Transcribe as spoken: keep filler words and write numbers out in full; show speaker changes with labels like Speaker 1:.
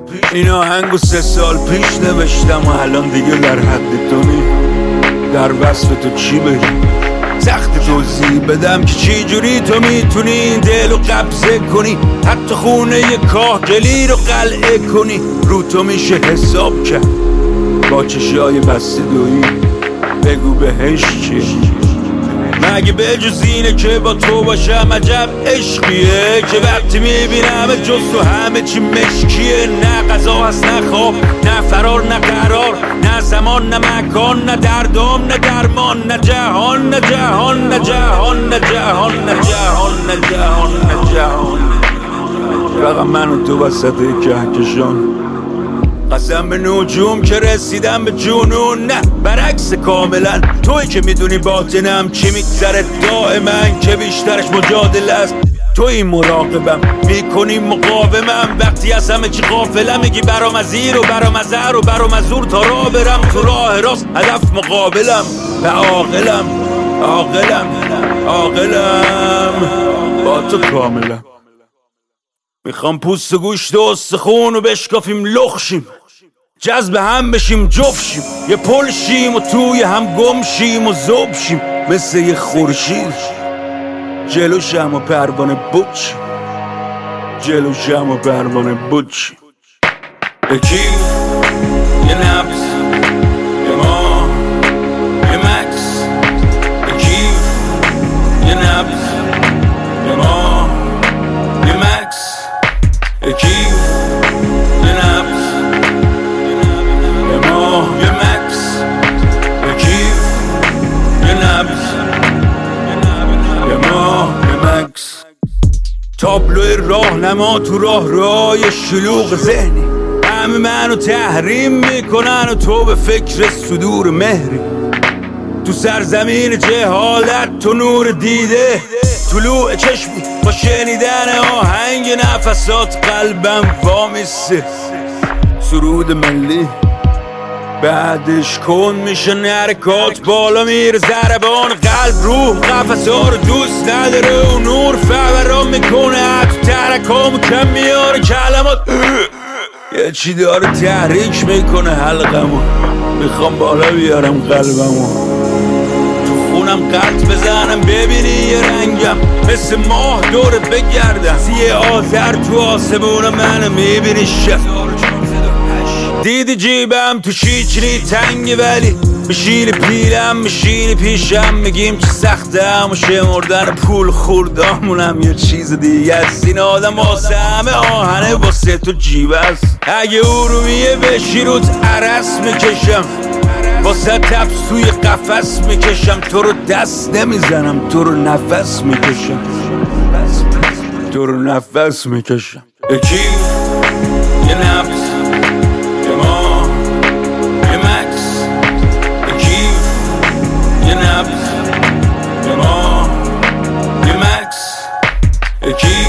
Speaker 1: این آهنگو سه سال پیش نوشتم و الان دیگه در حد تو نی. در وصف تو چی بگم، سخت توضیح بدم که چی جوری تو میتونی این دل رو قبضه کنی، حتی خونه ی کاهگلی رو قلعه کنی. رو تو میشه حساب کرد با چشای بسته دویی، بگو بهش چی؟ مگه به جز اینه که با تو باشم عجب عشقیه که وقتی میبینم جز تو همه چی مشکیه. نه غذا هست نه خواب نه فرار نه قرار، نه زمان نه مکان نه دردام نه درمان، نه جهان نه جهان نه جهان نه جهان نه جهان نه جهان نه جهان. فقط من و تو وسط کهکشان، قسم به نجوم که رسیدم به جنون. نه برعکس کاملا، توی که میدونی باطنم چی میگذره دائما، که بیشترش مجادله است. توی مراقبم میکنی مقاومم، وقتی از همه چی غافلم میگی برام از زیر و برام از زر و برام از زور تا راه برم تو راه راست. هدف مقابلم و عاقلم عاقلم عاقلم با تو کاملا. میخوام پوست و گوشت و استخون و بشکافیم لخشیم، جذب هم بشیم جفشیم، یه پل شیم و توی هم گم شیم و ذوب شیم، مثل یه خورشید جلو شم و پروانه بود شیم، جلو شم و پروانه بود شیم. به کیف یه نبض یه ما یه مکس، به کیف یه نبض یه ما یه مکس، به کیف یه نبض یه ما یه مکس، به کیف یه نبض یه ما یه مکس. تابلوی راهنما تو راه رای شلوغ ذهنی، همه منو تحریم میکنن و تو به فکر صدور مهری. تو سرزمین جهالت تو نور دیده، طلوع چشمی با شنیدن آهنگ نفسات قلبم وامیسته. سرود ملی بعدش کن میشه حرکات، بالا میره ضربان قلب، روح قفسا رو دوست نداره و نور فوران میکنه حتی ترکامو کم میاره کلمات. یه چی داره تحریک میکنه حلقمو، میخوام بالا بیارم قلبمو، تو خونم قلط بزنم ببینی یه رنگم، مثل ماه دورت بگردم سیه آذر تو آسمون منو میبینی شب. دیدی جیبم تو شیچنی تنگه ولی میشینی پیلم میشینی پیشم، میگیم چه سختم و شمردن پول خوردامونم یه چیز دیگه است. این آدم واسه همه آهنه واسه تو جیب است. اگه ارومیه بشی روت عرس میکشم، واسه تفس توی قفس میکشم، تو رو دست نمیزنم تو رو نفس میکشم، تو رو نفس میکشم. به کیف یه نبض یه ما یه مکس، به کیف یه نبض یه ما یه مکس، به کیف